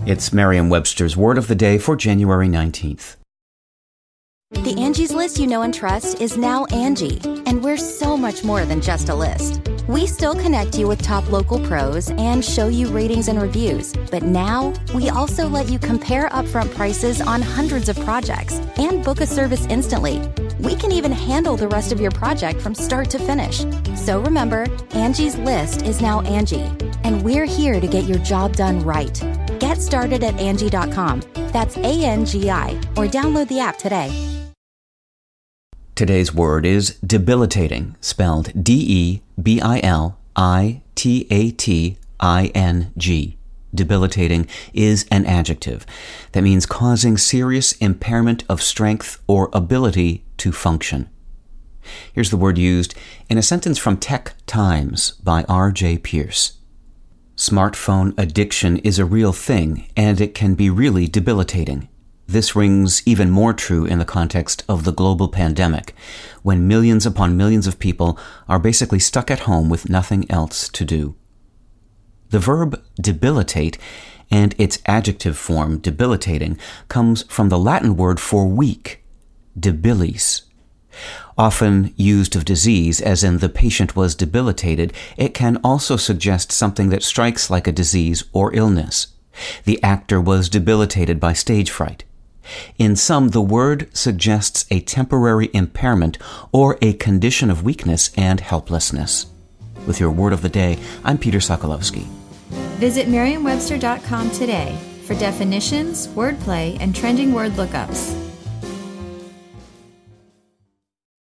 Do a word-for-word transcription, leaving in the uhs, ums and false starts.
It's Merriam-Webster's Word of the Day for January nineteenth. The Angie's List you know and trust is now Angie, and we're so much more than just a list. We still connect you with top local pros and show you ratings and reviews, but now we also let you compare upfront prices on hundreds of projects and book a service instantly. We can even handle the rest of your project from start to finish. So remember, Angie's List is now Angie, and we're here to get your job done right. Get started at Angie dot com. That's A N G I, or download the app today. Today's word is debilitating, spelled D E B I L I T A T I N G. Debilitating is an adjective that means causing serious impairment of strength or ability to function. Here's the word used in a sentence from Tech Times by R J Pierce. Smartphone addiction is a real thing, and it can be really debilitating. This rings even more true in the context of the global pandemic, when millions upon millions of people are basically stuck at home with nothing else to do. The verb debilitate and its adjective form debilitating comes from the Latin word for weak, debilis. Often used of disease, as in the patient was debilitated, it can also suggest something that strikes like a disease or illness. The actor was debilitated by stage fright. In some, the word suggests a temporary impairment or a condition of weakness and helplessness. With your Word of the Day, I'm Peter Sokolowski. Visit Merriam Webster dot com today for definitions, wordplay, and trending word lookups.